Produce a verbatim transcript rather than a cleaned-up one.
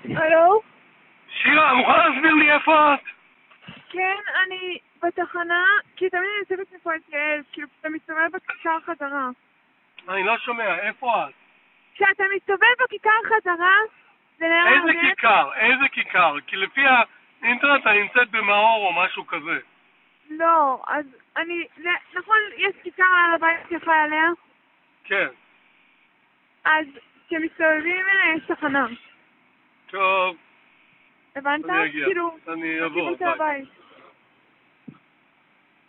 הלו? שירה, מוכן להסביר לי איפה את? כן, אני בתחנה, כי תמיד אני יוצאת מפה את יעל, כאילו אתה מסתובב בכיכר חזרה. אני לא שומע, איפה את? כשאתה מסתובב בכיכר חזרה, זה נראה איזה הרבה... כיכר? איזה כיכר? כי לפי האינטרנט אני נמצאת במאור או משהו כזה. לא, אז אני... נכון, יש כיכר על הבית שלך עליה? כן. אז כשמסתובבים אליה יש תחנה. טוב, הבנת? אני אגיע. כאילו, אני אבוא, בכיוון של ביי. הבית.